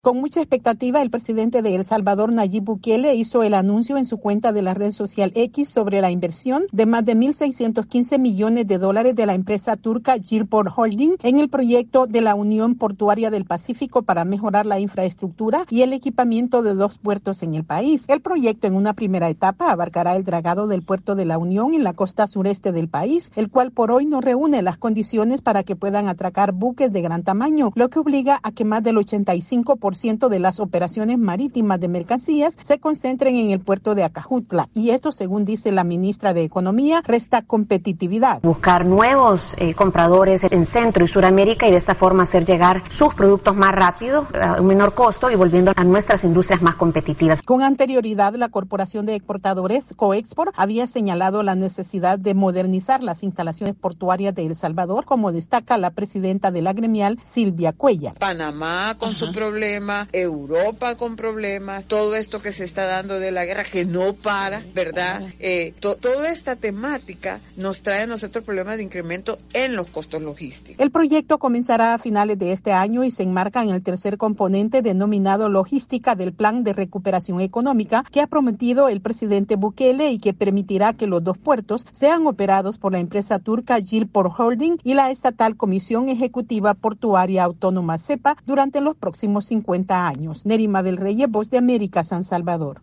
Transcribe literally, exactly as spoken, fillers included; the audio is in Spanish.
Con mucha expectativa, el presidente de El Salvador, Nayib Bukele, hizo el anuncio en su cuenta de la red social X sobre la inversión de más de mil seiscientos quince millones de dólares de la empresa turca Gilport Holding en el proyecto de la Unión Portuaria del Pacífico para mejorar la infraestructura y el equipamiento de dos puertos en el país. El proyecto, en una primera etapa, abarcará el dragado del puerto de la Unión en la costa sureste del país, el cual por hoy no reúne las condiciones para que puedan atracar buques de gran tamaño, lo que obliga a que más del ochenta y cinco por ciento de las operaciones marítimas de mercancías se concentren en el puerto de Acajutla, y esto, según dice la ministra de Economía, resta competitividad. Buscar nuevos eh, compradores en Centro y Suramérica y de esta forma hacer llegar sus productos más rápido, a un menor costo y volviendo a nuestras industrias más competitivas. Con anterioridad, la Corporación de Exportadores, Coexport, había señalado la necesidad de modernizar las instalaciones portuarias de El Salvador, como destaca la presidenta de la gremial, Silvia Cuellar. Panamá con Ajá. su problema, Europa con problemas, todo esto que se está dando de la guerra que no para, ¿verdad? Eh, to, toda esta temática nos trae a nosotros problemas de incremento en los costos logísticos. El proyecto comenzará a finales de este año y se enmarca en el tercer componente denominado logística del Plan de Recuperación Económica que ha prometido el presidente Bukele y que permitirá que los dos puertos sean operados por la empresa turca Gilport Holding y la estatal Comisión Ejecutiva Portuaria Autónoma CEPA durante los próximos cincuenta años. Nerima del Rey, Voz de América, San Salvador.